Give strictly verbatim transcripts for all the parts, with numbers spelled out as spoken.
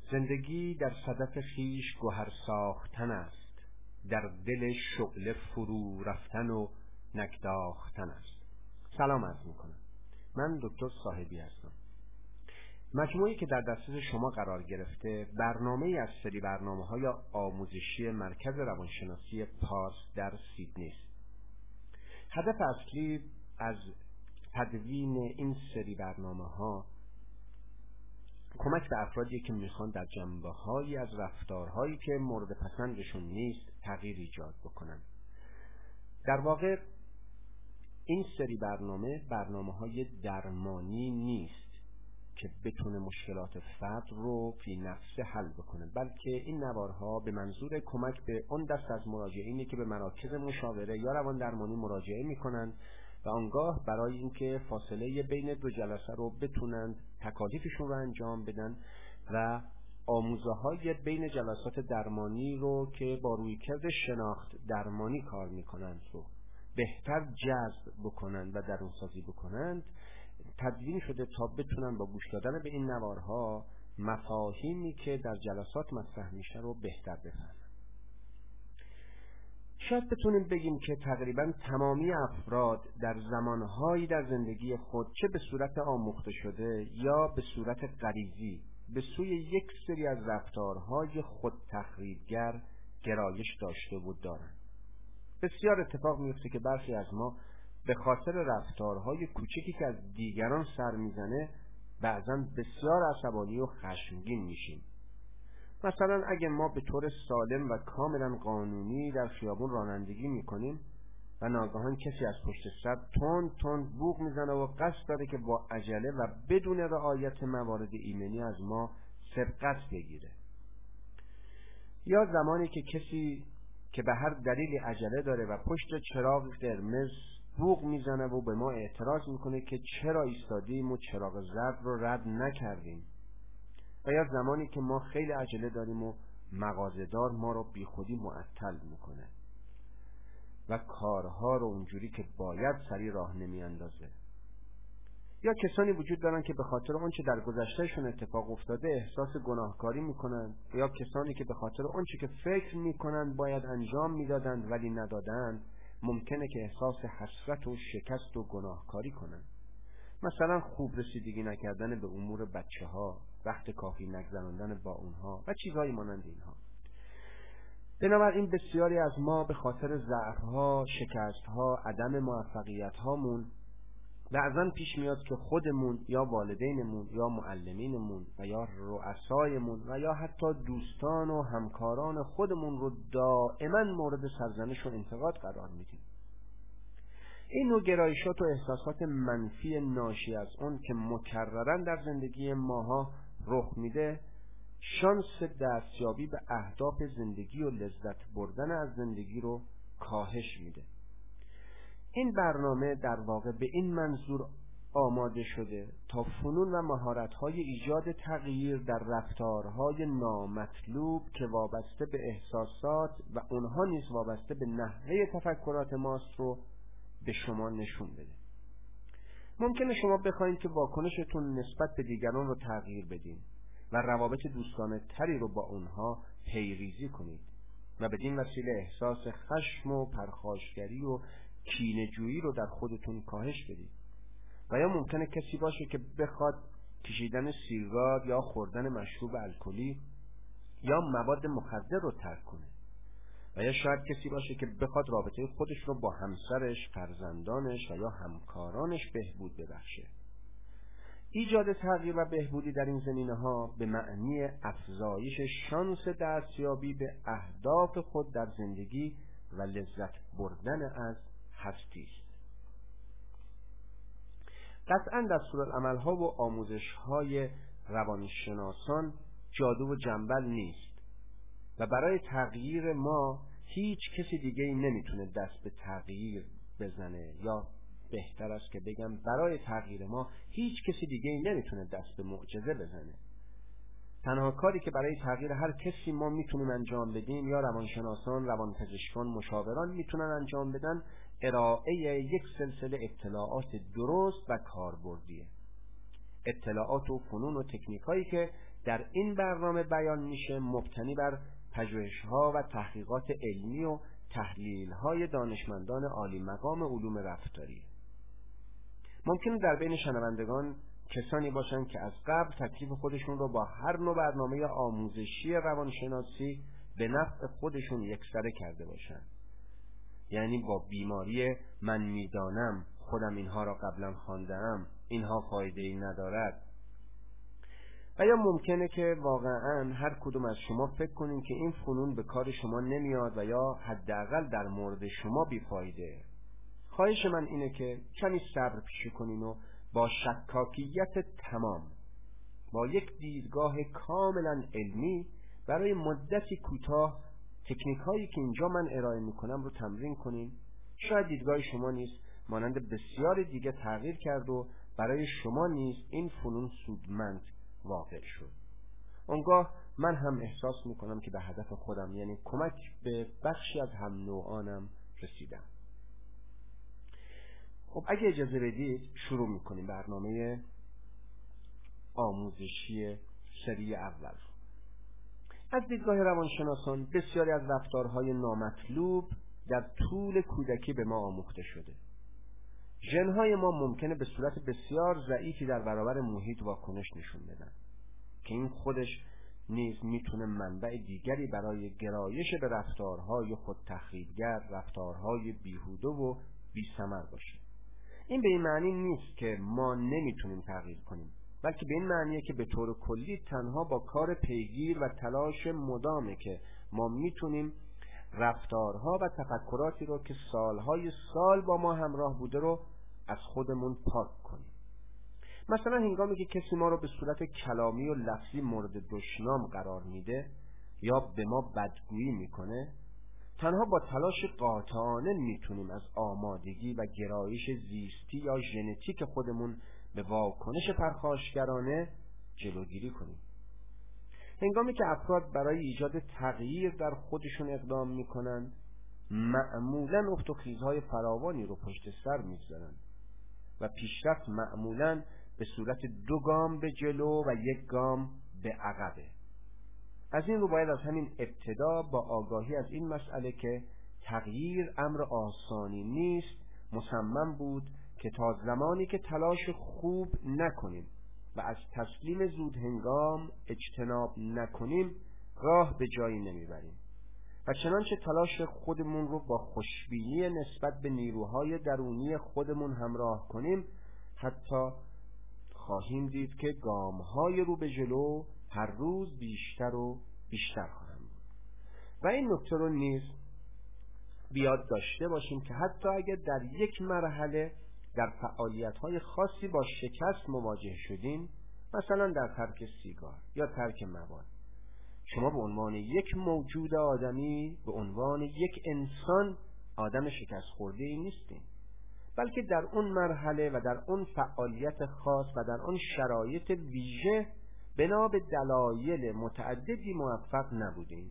زندگی در صدف خویش گوهر ساختن است، در دل شعله فرو رفتن و نگداختن است. سلام عرض میکنم. من دکتر صاحبی هستم. مجموعی که در دسترس شما قرار گرفته برنامه‌ای از سری برنامه‌های آموزشی مرکز روانشناسی پارس در سیدنی است. هدف اصلی از تدوین این سری برنامه‌ها کمک به افرادی که میخوان در جنبه‌هایی از رفتارهایی که مورد پسندشون نیست تغییر ایجاد بکنن. در واقع این سری برنامه برنامه‌های درمانی نیست که بتونه مشکلات فرد رو فی نفسه حل بکنه، بلکه این نوارها به منظور کمک به اون دست از مراجعینی که به مراکز مشاوره یا روان درمانی مراجعه میکنن و آنگاه برای اینکه فاصله بین دو جلسه رو بتونن تکالیفشون رو انجام بدن و آموزه‌های بین جلسات درمانی رو که با رویکرد شناخت درمانی کار میکنند رو بهتر جذب بکنند و درونسازی بکنند، تدوین شده تا بتونن با گوش دادن به این نوارها مفاهیمی که در جلسات مطرح میشه رو بهتر بفهمن. شاید بتونیم بگیم که تقریبا تمامی افراد در زمانهایی در زندگی خود چه به صورت آموخته شده یا به صورت غریزی به سوی یک سری از رفتارهای خود تخریبگر گرایش داشته و دارن. بسیار اتفاق میفته که برخی از ما به خاطر رفتارهای کوچکی که از دیگران سر میزنه بعضا بسیار عصبانی و خشمگین میشیم. مثلا اگه ما به طور سالم و کاملا قانونی در خیابون رانندگی میکنیم و ناگهان کسی از پشت سر تند تند بوق میزنه و قصد داره که با عجله و بدون رعایت موارد ایمنی از ما سبقت بگیره، یا زمانی که کسی که به هر دلیلی عجله داره و پشت چراغ قرمز بوق میزنه و به ما اعتراض میکنه که چرا ایستادیم و چراغ زرد رو رد نکردیم، و یا زمانی که ما خیلی عجله داریم و مغازه‌دار ما رو بی خودی معطل میکنه و کارها رو اونجوری که باید سری راه نمیاندازه، یا کسانی وجود دارن که به خاطر اونچه در گذشتهشون اتفاق افتاده احساس گناهکاری میکنن، یا کسانی که به خاطر اونچه که فکر میکنن باید انجام میدادند ولی ندادند ممکنه که احساس حسرت و شکست و گناهکاری کنن. مثلا خوب رسیدگی نکردن به امور بچه ها، وقت کافی نگذراندن با اونها و چیزهایی مانند اینها. بنابراین بسیاری از ما به خاطر ضعف‌ها، شکست‌ها، عدم موفقیت‌هامون بعضاً پیش میاد که خودمون یا والدینمون یا معلمینمون و یا رؤسایمون و یا حتی دوستان و همکاران خودمون رو دائما مورد سرزنش و انتقاد قرار میدیم. این نوع گرایشات و احساسات منفی ناشی از اون که مکرراً در زندگی ماها رخ میده، شانس دستیابی به اهداف زندگی و لذت بردن از زندگی رو کاهش میده. این برنامه در واقع به این منظور آماده شده تا فنون و مهارت‌های ایجاد تغییر در رفتارهای نامطلوب که وابسته به احساسات و اونها نیز وابسته به نحوه تفکرات ماست رو به شما نشون بده. ممکنه شما بخواید که واکنشتون نسبت به دیگران رو تغییر بدین و روابط دوستانه تری رو با اونها پیریزی کنید و بدین وسیله احساس خشم و پرخاشگری و کینه‌جویی رو در خودتون کاهش بدید. و یا ممکنه کسی باشه که بخواد کشیدن سیگار یا خوردن مشروب الکلی یا مواد مخدر رو ترک کنه، و یا شاید کسی باشه که بخواد رابطه خودش رو با همسرش، فرزندانش و یا همکارانش بهبود ببخشه. ایجاد تغییر و بهبودی در این زمینه‌ها به معنی افزایش شانس دستیابی به اهداف خود در زندگی و لذت بردن از هستی است. قطعاً دستورالعمل‌ها و آموزش‌های روانشناسان جادو و جنبل نیست و برای تغییر ما هیچ کسی دیگه‌ای نمیتونه دست به تغییر بزنه، یا بهتر است که بگم برای تغییر ما هیچ کسی دیگه‌ای نمیتونه دست به معجزه بزنه. تنها کاری که برای تغییر هر کسی ما میتونیم انجام بدیم، یا روانشناسان، روانپزشکان، مشاوران میتونن انجام بدن، ارائه یک سلسله اطلاعات درست و کاربردیه. اطلاعات و فنون و تکنیکایی که در این برنامه بیان میشه مبتنی بر پژوهش‌ها و تحقیقات علمی و تحلیل‌های دانشمندان عالی مقام علوم رفتاری. ممکنه در بین شنوندگان کسانی باشند که از قبل تکلیف خودشون رو با هر نوع برنامه آموزشی روانشناسی به نفع خودشون یکسره کرده باشند. یعنی با بیماری من میدانم، خودم اینها را قبلا خوانده‌ام، اینها فایده‌ای ندارد. و یا ممکنه که واقعاً هر کدوم از شما فکر کنین که این فنون به کار شما نمیاد و یا حداقل در مورد شما بیفایده. خواهش من اینه که کمی صبر پیشه کنین و با شکاکیت تمام، با یک دیدگاه کاملا علمی برای مدتی کوتاه تکنیک هایی که اینجا من ارائه میکنم رو تمرین کنین. شاید دیدگاه شما نیز مانند بسیار دیگه تغییر کرد و برای شما نیز این فنون سودمند واقع شد. اونگاه من هم احساس میکنم که به هدف خودم، یعنی کمک به بخشی از هم نوعانم رسیدم. خب اگه اجازه بدید شروع میکنیم برنامه آموزشی سری اول. از دیدگاه روانشناسان بسیاری از رفتارهای نامطلوب در طول کودکی به ما آموخته شده. ژن‌های ما ممکنه به صورت بسیار ضعیفی در برابر محیط واکنش نشون بدن که این خودش نیز میتونه منبع دیگری برای گرایش به رفتارهای خود تخریبگر، رفتارهای بیهوده و بی‌ثمر باشه. این به این معنی نیست که ما نمیتونیم تغییر کنیم، بلکه به این معنیه که به طور کلی تنها با کار پیگیر و تلاش مدامه که ما میتونیم رفتارها و تفکراتی رو که سالهای سال با ما همراه بوده رو از خودمون پاک کنیم. مثلا هنگامی که کسی ما رو به صورت کلامی و لفظی مورد دشنام قرار میده یا به ما بدگویی میکنه، تنها با تلاش قاطعانه میتونیم از آمادگی و گرایش زیستی یا ژنتیک خودمون به واکنش پرخاشگرانه جلوگیری کنیم. هنگامی که افراد برای ایجاد تغییر در خودشون اقدام میکنند، معمولاً افت و خیزهای فراوانی رو پشت سر میگذارن و پیشرفت معمولاً به صورت دو گام به جلو و یک گام به عقبه. از این رو باید از همین ابتدا با آگاهی از این مسئله که تغییر امر آسانی نیست مصمم بود که تا زمانی که تلاش خوب نکنیم و از تسلیم زود هنگام اجتناب نکنیم راه به جایی نمیبریم و چنانچه تلاش خودمون رو با خوشبینی نسبت به نیروهای درونی خودمون همراه کنیم، حتی خواهیم دید که گام‌های رو به جلو هر روز بیشتر و بیشتر خواهند بود. و این نکته رو نیز بیاد داشته باشیم که حتی اگر در یک مرحله در فعالیت‌های خاصی با شکست مواجه شدین، مثلا در ترک سیگار یا ترک مواد، شما به عنوان یک موجود آدمی، به عنوان یک انسان آدم شکست خورده‌ای نیستین، بلکه در اون مرحله و در اون فعالیت خاص و در اون شرایط ویژه بنا به دلایل متعددی موفق نبودین.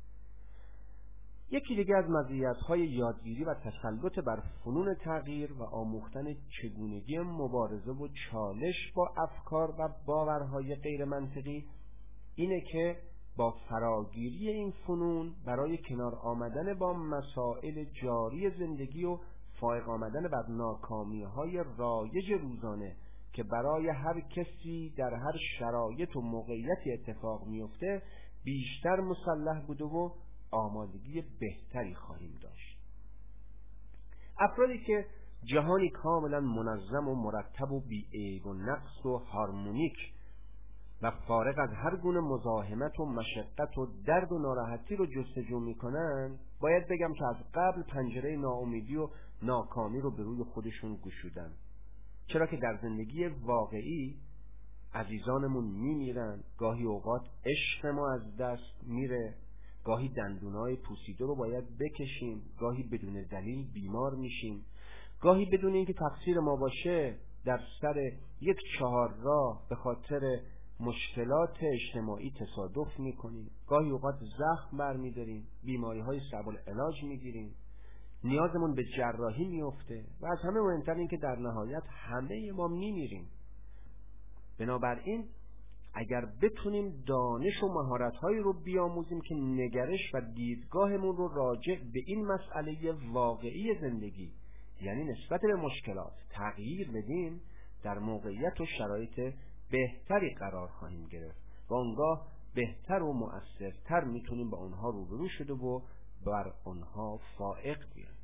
یکی دیگه از مزیت‌های یادگیری و تسلط بر فنون تغییر و آموختن چگونگی مبارزه و چالش با افکار و باورهای غیر منطقی اینه که با فراگیری این فنون برای کنار آمدن با مسائل جاری زندگی و فائق آمدن بر ناکامی‌های رایج روزانه که برای هر کسی در هر شرایط و موقعیتی اتفاق میفته بیشتر مسلح بوده و آمادگی بهتری خواهیم داشت. افرادی که جهانی کاملا منظم و مرتب و بی‌عیب و نقص و هارمونیک و فارغ از هر گونه مزاحمت و مشقت و درد و ناراحتی رو جستجو میکنن، باید بگم که از قبل پنجره ناامیدی و ناکامی رو به روی خودشون گشودن، چرا که در زندگی واقعی عزیزانمون میمیرن، گاهی اوقات عشق ما از دست میره، گاهی دندونای پوسیده رو باید بکشیم، گاهی بدون دلیل بیمار میشیم، گاهی بدون اینکه تقصیر ما باشه در سر یک چهارراه به خاطر مشکلات اجتماعی تصادف میکنیم، گاهی اوقات زخم برمیداریم، بیماری‌های صعب العلاج میگیریم، نیازمون به جراحی میفته و از همه مهمتر این که در نهایت همه ما میمیریم. بنابراین اگر بتونیم دانش و مهارت‌هایی رو بیاموزیم که نگرش و دیدگاهمون رو راجع به این مسئله واقعی زندگی، یعنی نسبت به مشکلات، تغییر بدیم، در موقعیت و شرایط بهتری قرار خواهیم گرفت و آنگاه بهتر و مؤثرتر میتونیم با اونها روبرو شده و بر آنها فائق بیاییم.